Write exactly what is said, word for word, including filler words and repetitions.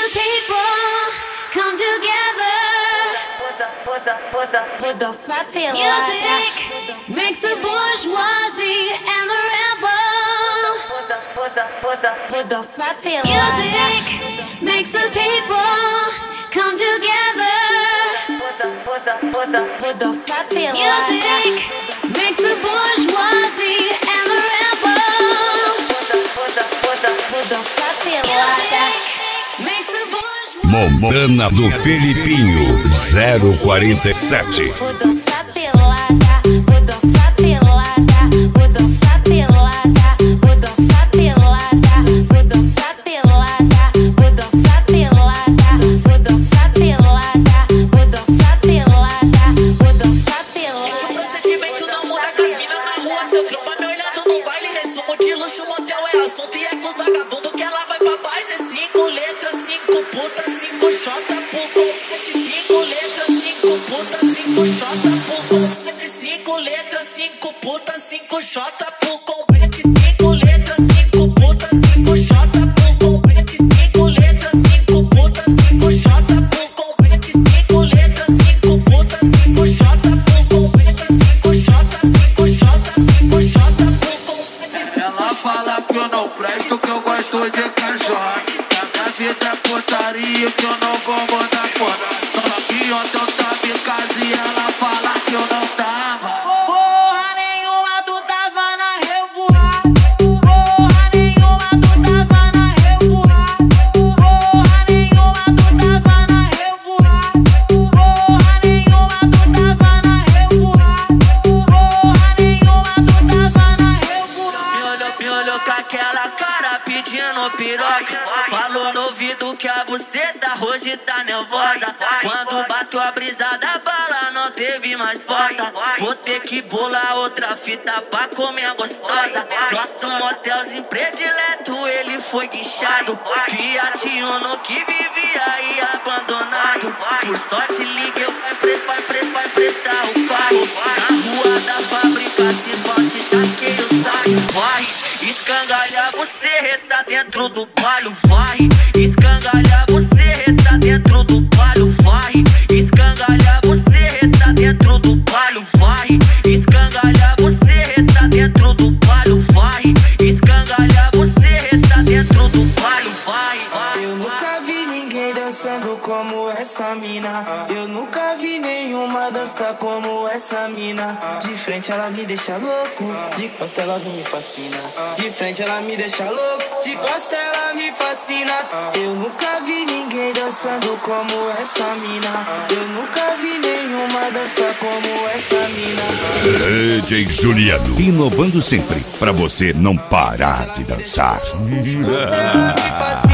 people come together. Vou dançar pelada. Music makes the bourgeoisie and the rebel. Vou dançar pelada. Music makes the people come together. Vou dançar pelada. Music makes the bourgeoisie and the rebel. Vou dançar pelada. Makes the bourgeoisie. Montana do Felipinho zero quarenta e sete. Vou dançar pelada. Vou dançar pelada. Vou dançar pelada. Vou dançar pelada. Vou dançar pelada. Vou dançar pelada. Vou dançar pelada. Vou dançar pelada. Vou dançar pelada. O procedimento não muda com as minas na rua. Seu tropa me olhando no baile. Resumo de luxo, motel é assunto. E é com os vagabundos que ela vai pra paz. É cinco letras, cinco putas, cinco xota por compete. Cinco letras, cinco putas, cinco xota por compete. Cinco letras, cinco putas, cinco xota por compete. Cinco letras, cinco putas, cinco xota por compete. Cinco letras, cinco putas, cinco xota por compete. Cinco letras, cinco putas, cinco xota por compete. Cinco xota, cinco xota, cinco xota por compete. Ela fala que eu não presto, que eu gosto de caixote. Minha vida é putaria, que eu não vou mudar foda. Só que ontem eu tava em casa e ela fala que eu não tava. Porra nenhuma, tu tava na revoada. Porra nenhuma, tu tava na revoada. Porra nenhuma, tu tava na revoada. Porra nenhuma, tu tava na revoada. Porra nenhuma, tu tava na revoada. Me olhou, me olhou com aquela cara pedindo piroca. Falou no ouvido que a buceta hoje tá nervosa. Quando bateu a brisa da bala, não teve mais volta. Vou ter que bolar outra fita pra comer gostosa. Nosso motelzinho predileto, ele foi guinchado. Fiat Uno que vivia aí abandonado. Por sorte liguei pra empresa, pra empresa, pra emprestar o carro. Na rua da fábrica, se bote, taquei o saio. Vai, escangalha você, tá dentro do palho. Vai, escangalha você, tá dentro do palho. Vai, escangalha você, tá dentro do palho. Vai, escangalha você, tá dentro do palho. Vai, escangalha você, tá dentro do palho. Vai, vai. Eu nunca vi ninguém dançando como essa mina. Eu nunca vi nenhuma dança como essa mina. De frente ela me deixa louco, de costa ela me fascina. De frente ela me deixa louco, de costa ela me fascina. Eu nunca vi ninguém dançando como essa mina. Eu nunca vi nenhuma dança como essa mina. D J Juliano, inovando sempre pra você não parar de dançar. De costa ela me fascina.